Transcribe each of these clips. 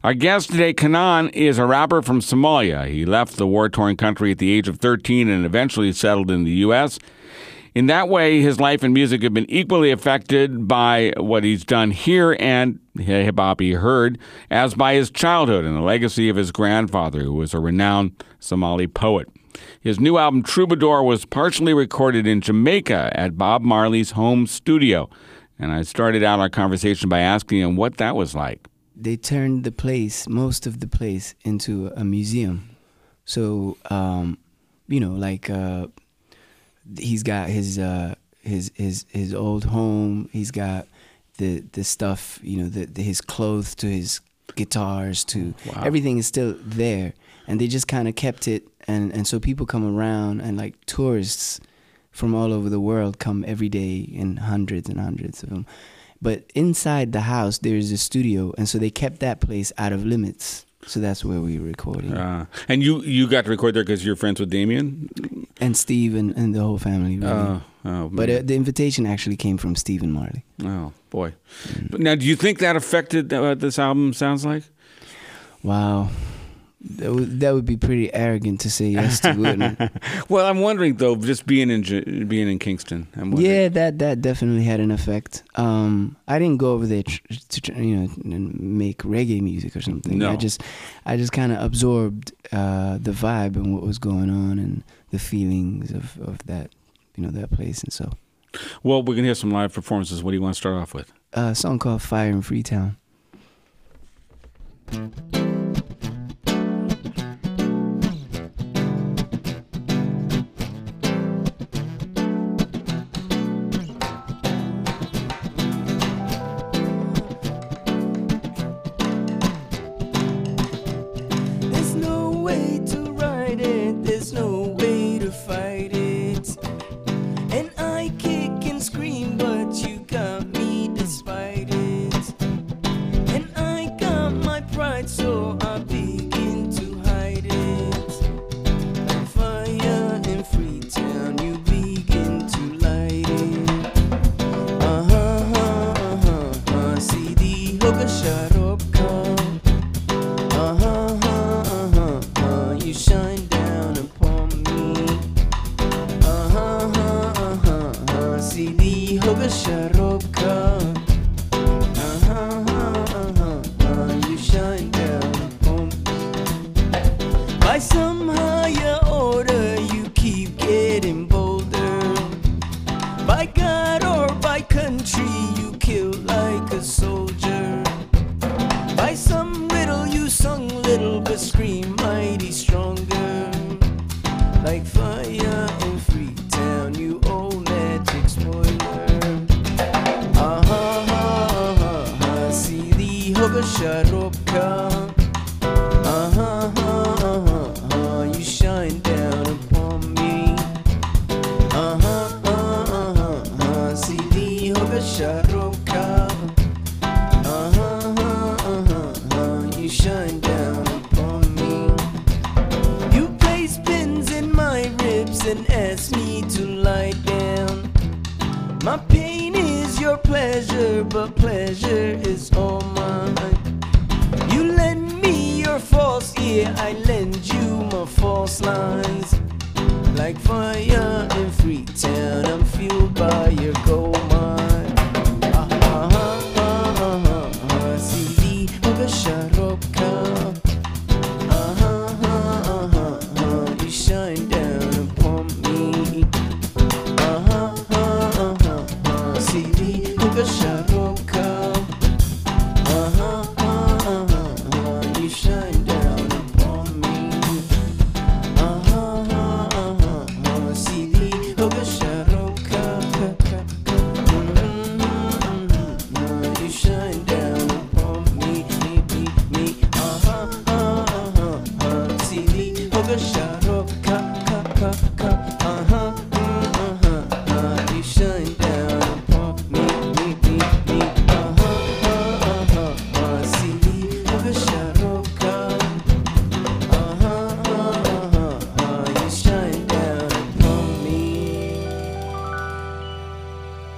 Our guest today, Kanan, is a rapper from Somalia. He left the war-torn country at the age of 13 and eventually settled in the U.S. In that way, his life and music have been equally affected by what he's done here and hip-hop he heard, as by his childhood and the legacy of his grandfather, who was a renowned Somali poet. His new album, Troubadour, was partially recorded in Jamaica at Bob Marley's home studio. And I started out our conversation by asking him what that was like. They turned the place, most of the place, into a museum. So, he's got his old home. He's got the stuff, his clothes to his guitars to everything is still there, and they just kind of kept it. And so people come around, and like tourists from all over the world come every day, in hundreds and hundreds of them. But inside the house, there's a studio, and so they kept that place out of limits. So that's where we were recording. And you got to record there because you're friends with Damien? And Steve and the whole family, really. But the invitation actually came from Stephen Marley. Oh, boy. But now, do you think that affected what this album sounds like? Wow. That would be pretty arrogant to say yes to, wouldn't it? Well, I'm wondering though, just being in Kingston. Yeah, that definitely had an effect. I didn't go over there to make reggae music or something. No. I just kind of absorbed the vibe and what was going on and the feelings of that that place. And so, well, we're gonna hear some live performances. What do you want to start off with? A song called "Fire in Freetown."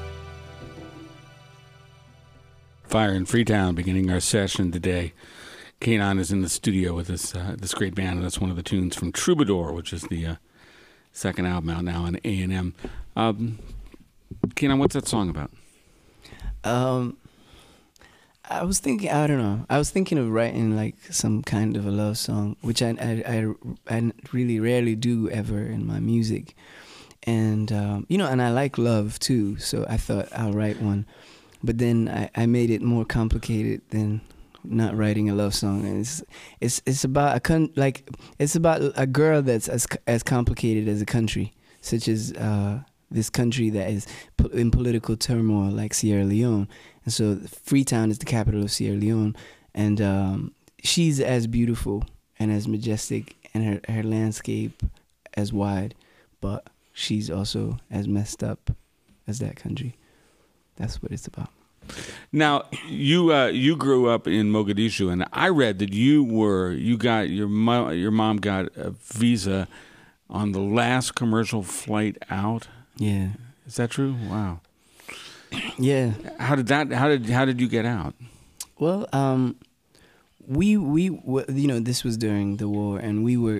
Fire in Freetown, beginning our session today. Kanon is in the studio with this great band, and that's one of the tunes from Troubadour, which is the second album out now on A&M. Kanon, what's that song about? I was thinking, I don't know. I was thinking of writing like some kind of a love song, which I really rarely do ever in my music. And, and I like love too, so I thought I'll write one. But then I made it more complicated than not writing a love song. And it's about it's about a girl that's as complicated as a country, such as this country that is in political turmoil like Sierra Leone. And so Freetown is the capital of Sierra Leone, and she's as beautiful and as majestic, and her landscape as wide, but she's also as messed up as that country. That's what it's about. Now, you grew up in Mogadishu, and I read that your mom got a visa on the last commercial flight out. Yeah. Is that true? Wow. Yeah. How did you get out? Well, we this was during the war, and we were,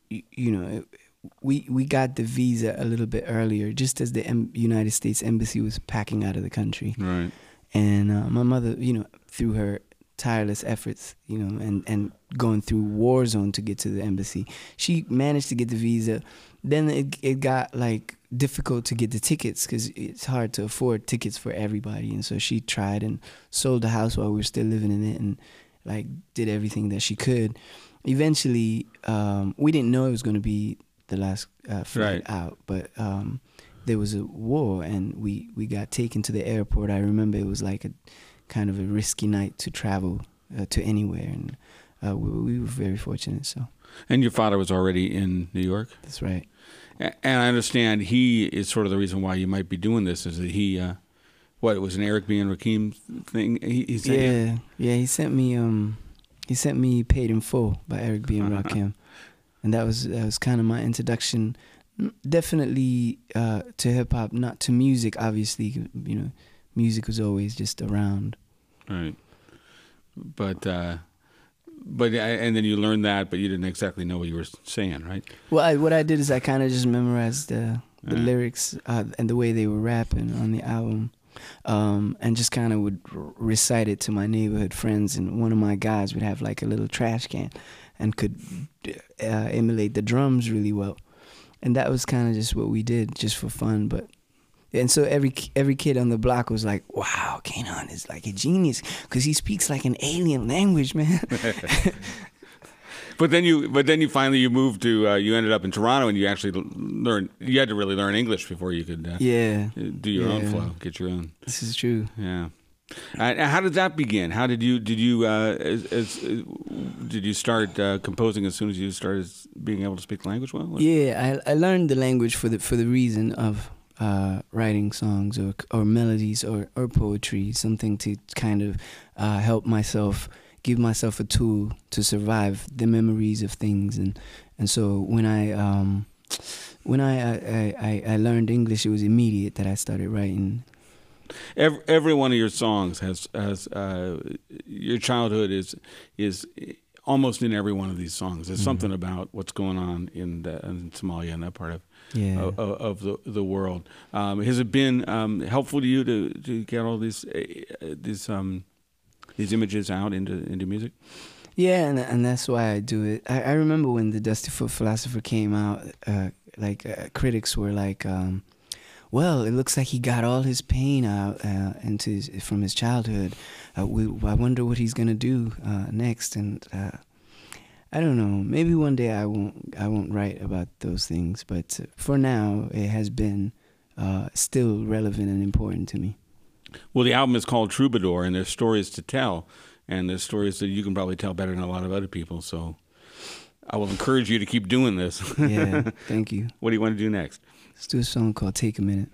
we got the visa a little bit earlier, just as the United States Embassy was packing out of the country. Right. And my mother, through her tireless efforts, and going through war zone to get to the embassy, she managed to get the visa. Then it got like difficult to get the tickets because it's hard to afford tickets for everybody. And so she tried and sold the house while we were still living in it, and like did everything that she could. Eventually, we didn't know it was going to be the last flight out, but there was a war, and we got taken to the airport. I remember it was like a kind of a risky night to travel to anywhere, and we were very fortunate. So. And your father was already in New York? That's right. And I understand he is sort of the reason why you might be doing this, is that he, it was an Eric B. and Rakim thing? He sent Yeah, he sent me Paid in Full by Eric B. and Rakim. And that was kind of my introduction, definitely to hip-hop, not to music, obviously. Music was always just around. Right. But and then you learned that, but you didn't exactly know what you were saying, right? Well, what I did is I kind of just memorized the lyrics and the way they were rapping on the album, and just kind of would recite it to my neighborhood friends. And one of my guys would have like a little trash can and could emulate the drums really well. And that was kind of just what we did, just for fun. And so every kid on the block was like, "Wow, Kanon is like a genius because he speaks like an alien language, man." But then you finally moved to you ended up in Toronto, and you actually learned. You had to really learn English before you could do your own flow, get your own. This is true. Yeah. How did that begin? How did you start composing as soon as you started being able to speak the language well? Yeah, I learned the language for the reason of writing songs or melodies or poetry, something to kind of help myself, give myself a tool to survive the memories of things. And so when I learned English, it was immediate that I started writing. Every one of your songs has your childhood is almost in every one of these songs. There's something about what's going on in Somalia and that part of the world. Has it been helpful to you to get all these images out into music? Yeah, and that's why I do it. I remember when the Dusty Foot Philosopher came out, critics were like, well, it looks like he got all his pain out from his childhood. I wonder what he's gonna do next. And I don't know. Maybe one day I won't write about those things. But for now, it has been still relevant and important to me. Well, the album is called Troubadour, and there's stories to tell, and there's stories that you can probably tell better than a lot of other people. So I will encourage you to keep doing this. Yeah, thank you. What do you want to do next? Let's do a song called Take a Minute.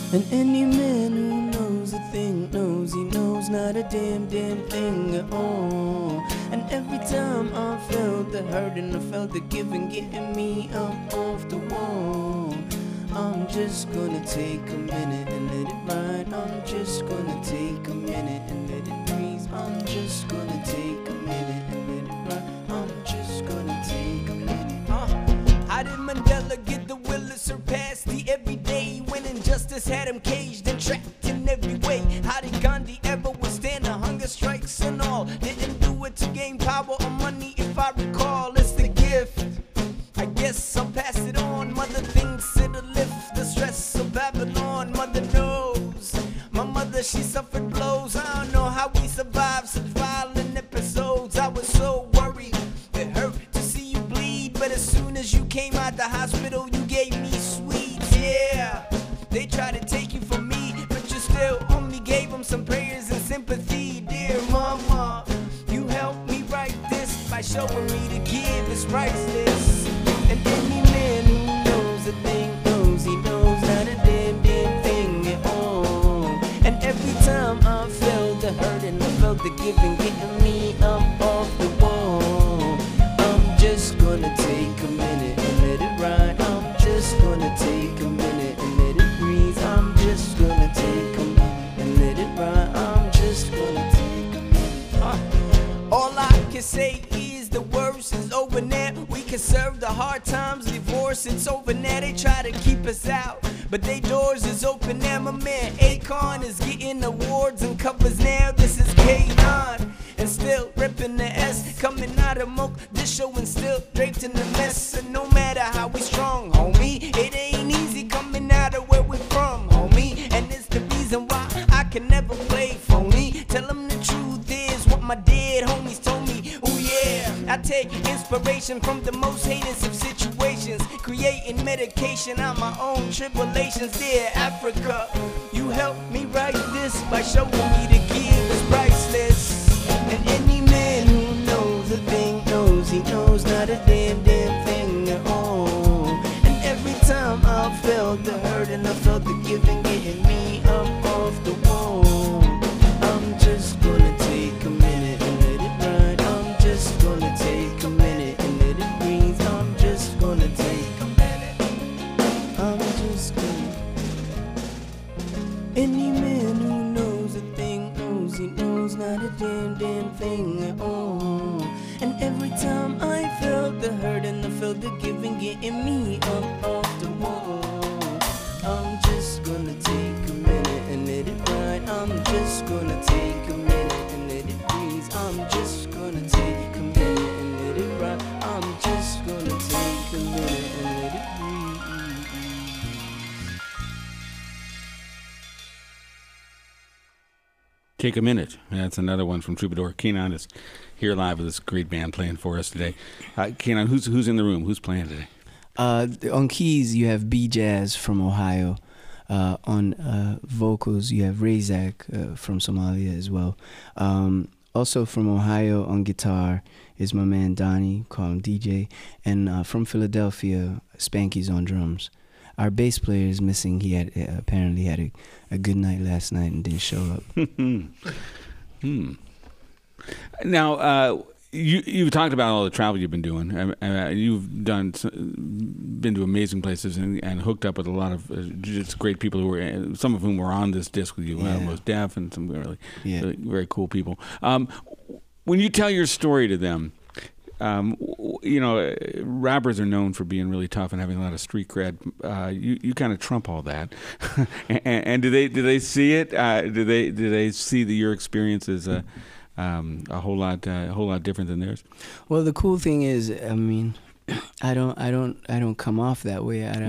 And any man who knows a thing knows he knows not a damn thing at all. And every time I felt the hurt and I felt the giving getting me up off the wall, I'm just gonna take a minute and let it ride. I'm just gonna take a minute and let it breathe. I'm just gonna take a minute and let it ride. I'm just gonna take a minute. How did Mandela get the will to surpass the everyday when injustice had him caged and trapped in every way? How did Gandhi ever withstand the hunger strikes and all? Didn't do it to gain power or money, if I recall. It's the gift, I guess I'll pass it on. Mother thinks it'll lift the stress of Babylon. Mother knows, my mother, she suffered blows. I don't know how we survived such violent episodes. I was so worried, it hurt to see you bleed, but as soon as you came out the hospital, you gave me sweets. Yeah, they tried to take you from me, but you still only gave them some prayers and sympathy. Dear mama, you helped me write this by showing me to give is priceless. And any man who knows a thing knows he knows not a damn thing at all. And every time I felt the hurt and I felt the giving getting me up off the wall, I'm just gonna take a minute and let it ride. I'm just gonna take a minute and let it breathe. I'm just gonna take a minute and let it ride. I'm just gonna take a minute. All I can say is the worst is over now. We can serve the hard times, divorce, it's over now. They try to keep us out, but they doors is open now. My man Akon is getting awards and covers now. This is K9 and still ripping the S, coming out of Mogadishu and still draped in the mess. And no matter how we strong, homie, it ain't easy coming out of where we're from, homie. And it's the reason why I can never play phony. Tell them the truth is what my dead homies told me. Oh yeah, I take inspiration from the most heinous of situations, creating medication on my own tribulations. Dear Africa, you helped me write this by showing me the give is priceless. And any man who knows a thing knows he knows not a damn thing at all. And every time I felt the hurt and I felt the giving getting me up off the wall, I'm just gonna take a minute and let it ride. I'm just gonna take a minute and let it breathe. I'm just gonna take a minute. I'm just gonna. Any man who knows a thing knows he knows not a damn thing at all. And every time I felt the hurt and I felt the giving getting me up off the wall, I'm just gonna take a minute and let it ride. I'm just gonna take a minute and let it breathe. I'm just gonna take a minute and let it ride. I'm just gonna take a minute and let it breathe. Take a minute. That's another one from Troubadour. K9 is here live with this great band playing for us today. K9, who's in the room? Who's playing today? On keys, you have B-Jazz from Ohio. On vocals, you have Razak from Somalia as well. Also from Ohio on guitar is my man Donnie, call him DJ. And from Philadelphia, Spanky's on drums. Our bass player is missing. He had apparently had a good night last night and didn't show up. Now, you've talked about all the travel you've been doing. You've been to amazing places and hooked up with a lot of just great people who were, some of whom were on this disc with you. Mos Def and some really very cool people. When you tell your story to them, rappers are known for being really tough and having a lot of street cred. You kind of trump all that. and do they see it? Do they see that your experience is a whole lot different than theirs? Well, the cool thing is, I mean, I don't come off that way. I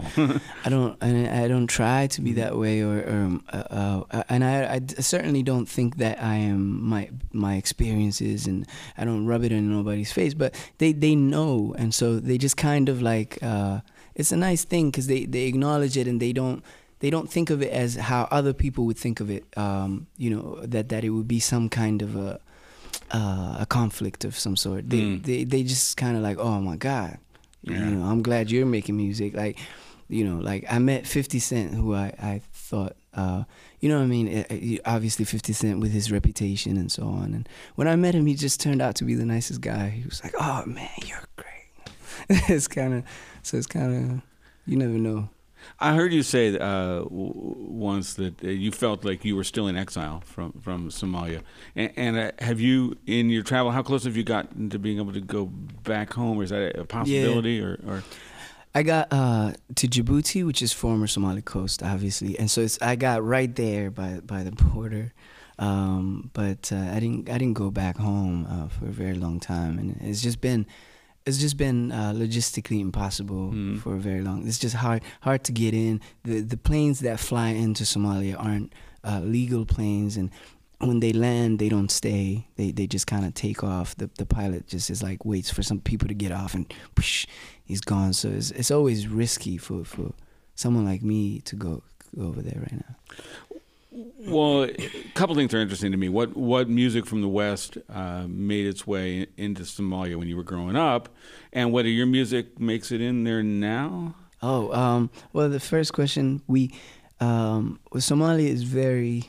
don't try to be that way, and I certainly don't think that I am my experiences, and I don't rub it in nobody's face. But they know, and so they just kind of like it's a nice thing because they acknowledge it, and they don't think of it as how other people would think of it. That it would be some kind of a conflict of some sort. They just kind of like, oh my God, I'm glad you're making music. Like You know, like I met 50 Cent, who I thought, you know what I mean? Obviously 50 Cent with his reputation and so on. And when I met him, he just turned out to be the nicest guy. He was like, oh man, you're great. It's kind of, you never know. I heard you say once that you felt like you were still in exile from Somalia. And have you, in your travel, how close have you gotten to being able to go back home? Or is that a possibility? Yeah. Or I got to Djibouti, which is former Somali coast, obviously, and so I got right there by the border. But I didn't go back home for a very long time, and it's just been logistically impossible for a very long. It's just hard to get in. The planes that fly into Somalia aren't legal planes, and when they land, they don't stay. They just kind of take off. The pilot just is like waits for some people to get off, and whoosh, he's gone. So it's always risky for someone like me to go over there right now. Well, a couple things are interesting to me. What music from the West made its way into Somalia when you were growing up, and whether your music makes it in there now? Oh, well, the first question, Somalia is very,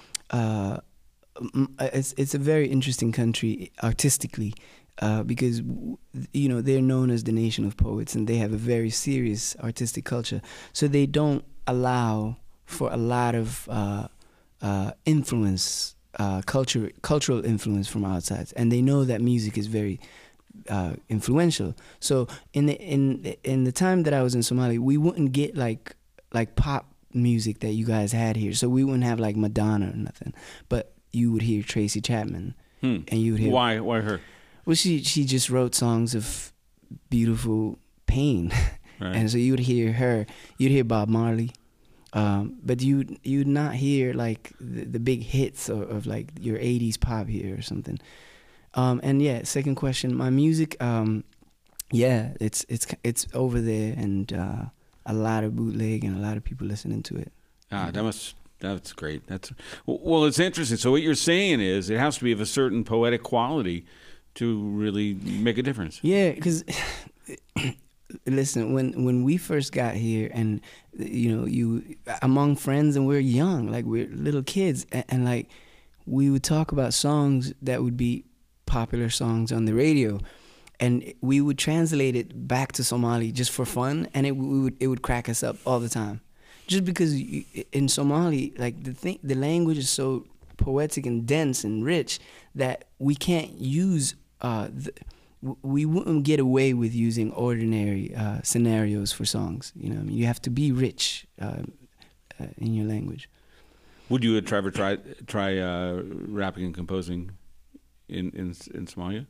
it's a very interesting country artistically, because you know they're known as the nation of poets, and they have a very serious artistic culture. So they don't allow for a lot of influence, cultural influence from outside, and they know that music is very influential. So in the time that I was in Somalia, we wouldn't get like pop music that you guys had here. So we wouldn't have like Madonna or nothing, but you would hear Tracy Chapman, and you would hear why her? Well, she just wrote songs of beautiful pain, right. And so you would hear her. You'd hear Bob Marley. But you'd not hear like the big hits of like your 80s pop here or something. And yeah, second question, my music, yeah, it's over there, and a lot of bootleg and a lot of people listening to it. That's great. Well, it's interesting. So what you're saying is it has to be of a certain poetic quality to really make a difference. Yeah, because listen, when we first got here, and you know, you among friends, and we're young, like we're little kids, and like we would talk about songs that would be popular songs on the radio, and we would translate it back to Somali just for fun, and it would crack us up all the time, just because in Somali, like the language is so poetic and dense and rich that we can't use we wouldn't get away with using ordinary scenarios for songs. You know what I mean? You have to be rich in your language. Would you ever try rapping and composing in Somalia?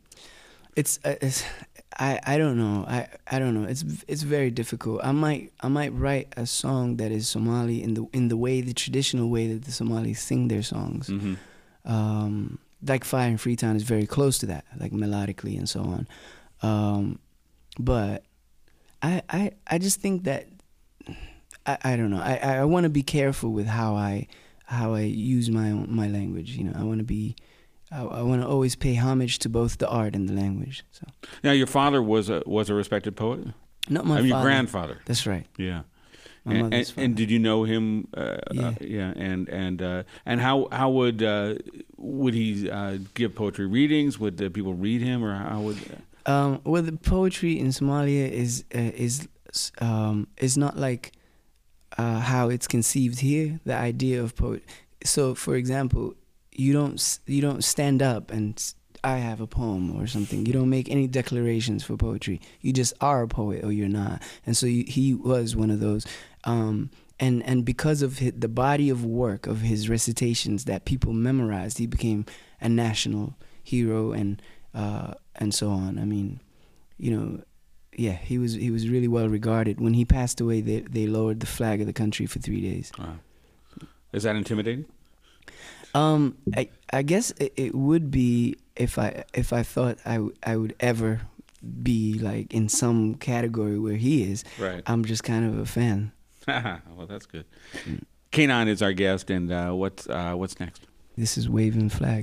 I don't know. I don't know. It's very difficult. I might write a song that is Somali in the traditional way that the Somalis sing their songs. Mm-hmm. Like Fire in Freetown is very close to that, like melodically and so on. But I just think that I don't know. I want to be careful with how I use my language. You know, I want to always pay homage to both the art and the language. So now, your father was a respected poet. Not my father. Your grandfather. That's right. Yeah. And did you know him? Yeah. Yeah. And how would he give poetry readings? Would people read him, or how would? Well, the poetry in Somalia is not like how it's conceived here. The idea of poet. So, for example, you don't stand up and I have a poem or something. You don't make any declarations for poetry. You just are a poet or you're not. And so he was one of those. And because of the body of work of his recitations that people memorized, he became a national hero and so on. I mean, you know, yeah, he was really well regarded. When he passed away, they lowered the flag of the country for 3 days. Wow. Is that intimidating? I guess it would be if I thought I would ever be like in some category where he is. Right. I'm just kind of a fan. Well, that's good. K'naan is our guest, and what's next? This is Waving Flag.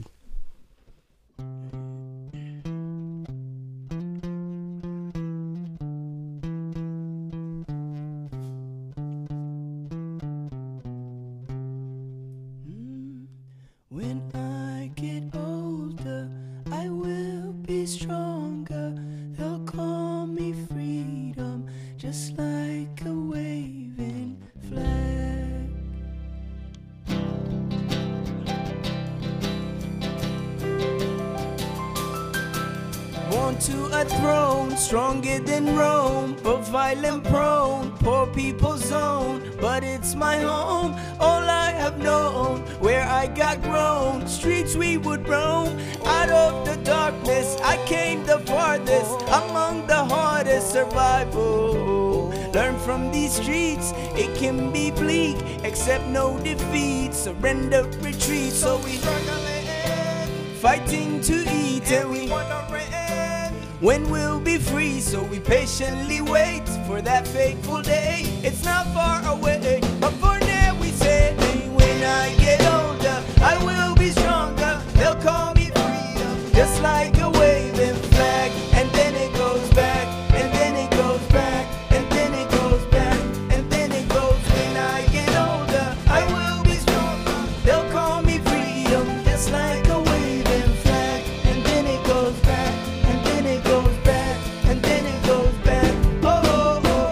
to a throne, stronger than Rome, but violent prone, poor people's zone. But it's my home, all I have known, where I got grown, streets we would roam. Out of the darkness, I came the farthest, among the hardest survival. Learn from these streets, it can be bleak, accept no defeat, surrender, retreat. So we fighting to eat, and we when we'll be free. So we patiently wait for that fateful day. It's not far away, but for now we say, when I get older, I will be stronger. They'll call me freedom, just like a waving flag. And then it goes back, and then it goes back, and then it goes back, and then it goes. When I get older, I will be stronger. They'll call me freedom, just like a waving flag. And then it goes back, and then it goes back, and then it goes back. Oh, oh, oh.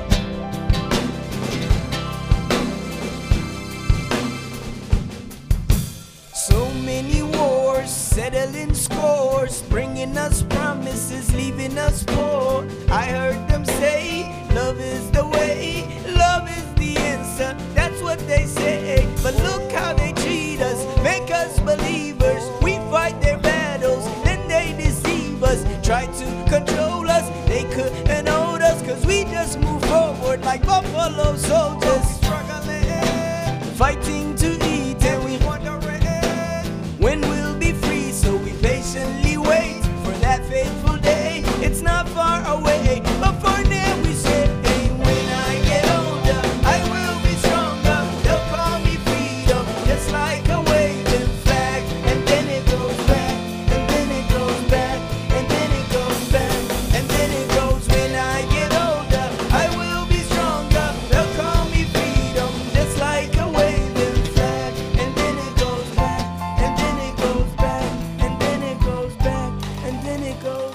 So many wars, settling scores, bringing us promises, leaving us poor. I heard them say, love is the way, love is the answer. That's what they say. But look how they treat us, make us believers. We fight their battles, then they deceive us, try to control us. They couldn't hold us, cause we just move forward like buffalo soldiers, fighting to eat, and we when we'll be free. So we patiently wait for that fateful day. It's not far away, but for now we say, when I get older, I will be stronger. They'll call me freedom, just like a waving flag. And then it goes back, and then it goes back, and then it goes back, and then it goes. When I get older, I will be stronger. They'll call me freedom, just like a waving flag. And then it goes back, and then it goes back, and then it goes back, and then it goes.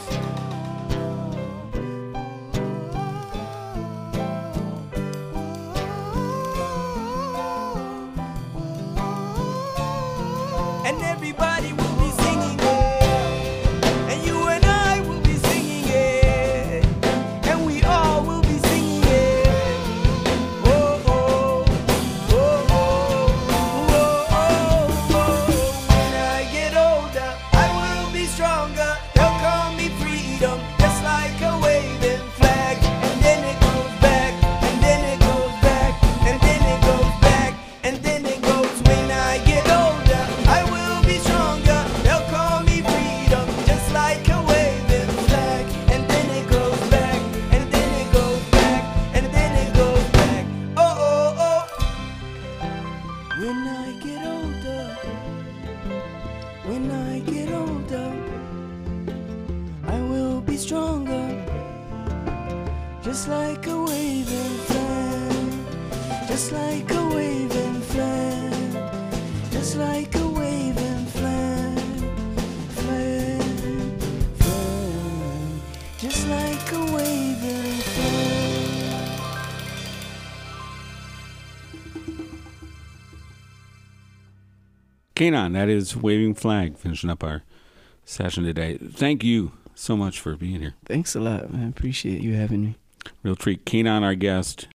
And everybody will be singing it, and you and I will be singing it, and we all will be singing it. Oh, oh, oh, oh, oh, oh. When I get older, I will be stronger. They'll call me freedom, just like a waving flag. And then it goes back, and then it goes back, and then it goes back, and then it goes. When I get older, I will be stronger. They'll call me freedom, just like a waving flag. And then it goes back, and then it goes back, and then it goes back. Oh, oh, oh. When I get older, when I get older, I will be stronger, just like a waving flag, just like a waving flag, just like a waving flag, flag, flag, just like a waving flag. Kanon, that is Waving Flag, finishing up our session today. Thank you so much for being here. Thanks a lot, man. Appreciate you having me. Real treat. Kanon, our guest.